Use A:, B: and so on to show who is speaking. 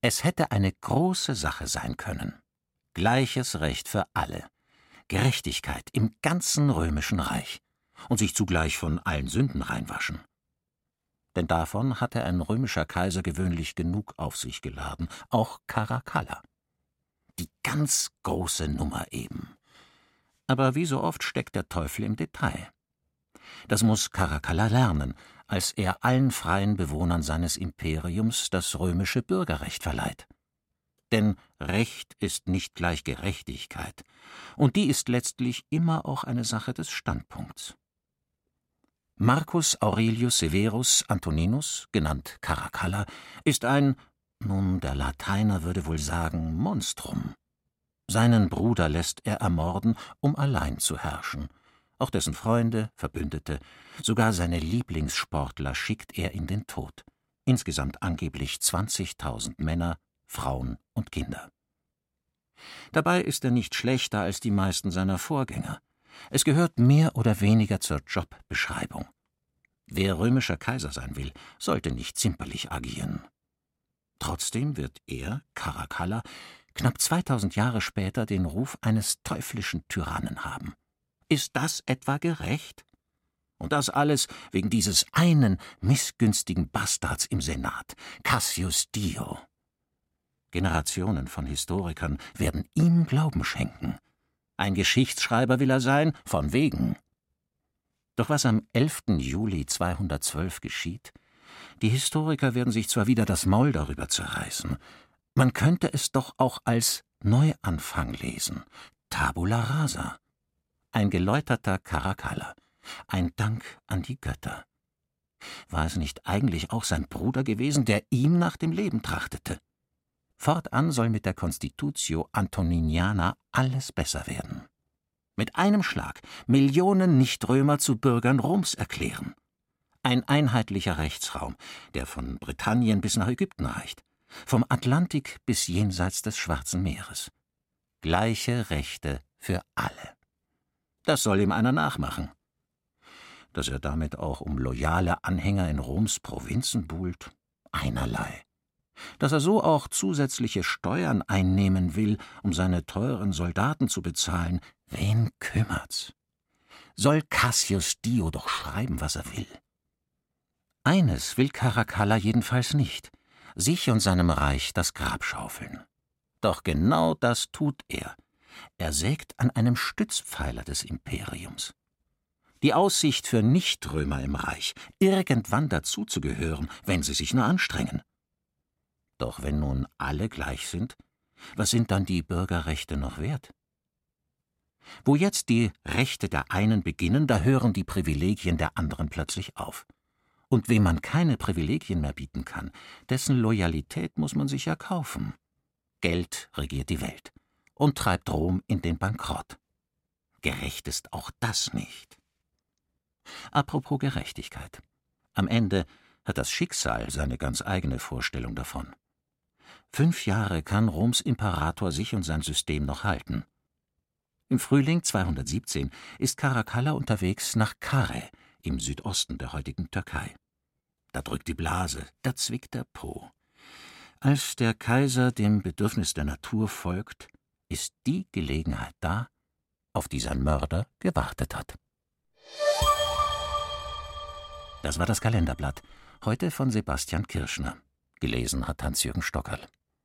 A: Es hätte eine große Sache sein können. Gleiches Recht für alle. Gerechtigkeit im ganzen römischen Reich. Und sich zugleich von allen Sünden reinwaschen. Denn davon hatte ein römischer Kaiser gewöhnlich genug auf sich geladen, auch Caracalla. Die ganz große Nummer eben. Aber wie so oft steckt der Teufel im Detail. Das muss Caracalla lernen, als er allen freien Bewohnern seines Imperiums das römische Bürgerrecht verleiht. Denn Recht ist nicht gleich Gerechtigkeit, und die ist letztlich immer auch eine Sache des Standpunkts. Marcus Aurelius Severus Antoninus, genannt Caracalla, ist ein, nun, der Lateiner würde wohl sagen, Monstrum. Seinen Bruder lässt er ermorden, um allein zu herrschen. Auch dessen Freunde, Verbündete, sogar seine Lieblingssportler schickt er in den Tod. Insgesamt angeblich 20.000 Männer, Frauen und Kinder. Dabei ist er nicht schlechter als die meisten seiner Vorgänger. Es gehört mehr oder weniger zur Jobbeschreibung. Wer römischer Kaiser sein will, sollte nicht zimperlich agieren. Trotzdem wird er, Caracalla, knapp 2000 Jahre später den Ruf eines teuflischen Tyrannen haben. Ist das etwa gerecht? Und das alles wegen dieses einen missgünstigen Bastards im Senat, Cassius Dio. Generationen von Historikern werden ihm Glauben schenken. Ein Geschichtsschreiber will er sein, von wegen. Doch was am 11. Juli 212 geschieht, die Historiker werden sich zwar wieder das Maul darüber zerreißen, man könnte es doch auch als Neuanfang lesen, Tabula rasa. Ein geläuterter Caracalla, ein Dank an die Götter. War es nicht eigentlich auch sein Bruder gewesen, der ihm nach dem Leben trachtete? Fortan soll mit der Constitutio Antoniniana alles besser werden. Mit einem Schlag Millionen Nichtrömer zu Bürgern Roms erklären. Ein einheitlicher Rechtsraum, der von Britannien bis nach Ägypten reicht, vom Atlantik bis jenseits des Schwarzen Meeres. Gleiche Rechte für alle. Das soll ihm einer nachmachen. Dass er damit auch um loyale Anhänger in Roms Provinzen buhlt, einerlei. Dass er so auch zusätzliche Steuern einnehmen will, um seine teuren Soldaten zu bezahlen, wen kümmert's? Soll Cassius Dio doch schreiben, was er will. Eines will Caracalla jedenfalls nicht, sich und seinem Reich das Grab schaufeln. Doch genau das tut er. Er sägt an einem Stützpfeiler des Imperiums. Die Aussicht für Nichtrömer im Reich, irgendwann dazuzugehören, wenn sie sich nur anstrengen. Doch wenn nun alle gleich sind, was sind dann die Bürgerrechte noch wert? Wo jetzt die Rechte der einen beginnen, da hören die Privilegien der anderen plötzlich auf. Und wem man keine Privilegien mehr bieten kann, dessen Loyalität muss man sich erkaufen. Geld regiert die Welt und treibt Rom in den Bankrott. Gerecht ist auch das nicht. Apropos Gerechtigkeit. Am Ende hat das Schicksal seine ganz eigene Vorstellung davon. 5 Jahre kann Roms Imperator sich und sein System noch halten. Im Frühling 217 ist Caracalla unterwegs nach Kare, im Südosten der heutigen Türkei. Da drückt die Blase, da zwickt der Po. Als der Kaiser dem Bedürfnis der Natur folgt, ist die Gelegenheit da, auf die sein Mörder gewartet hat. Das war das Kalenderblatt, heute von Sebastian Kirschner. Gelesen hat Hans-Jürgen Stockerl.